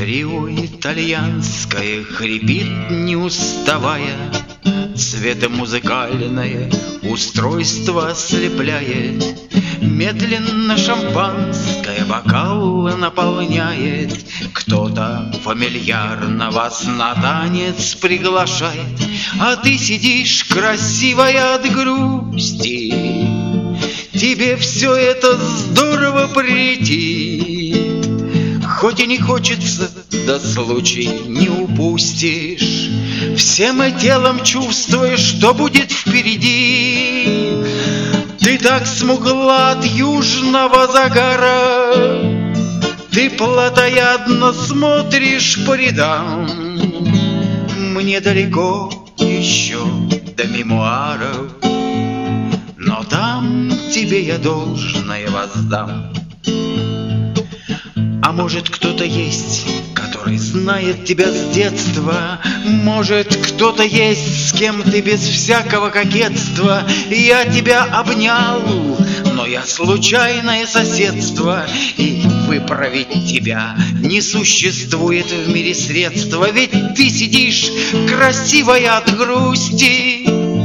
Трио итальянское хрипит, не уставая, цветомузыкальное устройство ослепляет. Медленно шампанское бокал наполняет. Кто-то фамильярно вас на танец приглашает, а ты сидишь красивая от грусти. Тебе все это здорово претит. Хоть и не хочется, да случай не упустишь. Всем и телом чувствуешь, что будет впереди. Ты так смугла от южного загара, ты плотоядно смотришь по рядам. Мне далеко еще до мемуаров, но там тебе я должное воздам. А может, кто-то есть, который знает тебя с детства. Может, кто-то есть, с кем ты без всякого кокетства. Я тебя обнял, но я случайное соседство, и выправить тебя не существует в мире средства. Ведь ты сидишь красивая от грусти.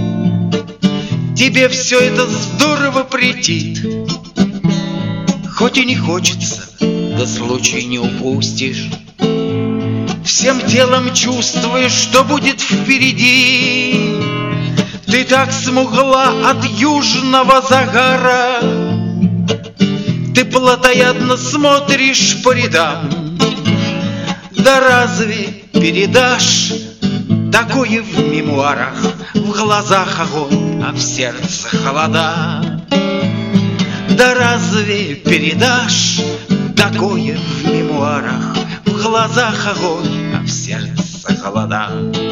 Тебе все это здорово претит. Хоть и не хочется, да случай не упустишь. Всем телом чувствуешь, что будет впереди. Ты так смугла от южного загара, ты плотоядно смотришь по рядам. Да разве передашь такое в мемуарах? В глазах огонь, а в сердце холода. Да разве передашь такое в мемуарах? В глазах огонь, а в сердце холода.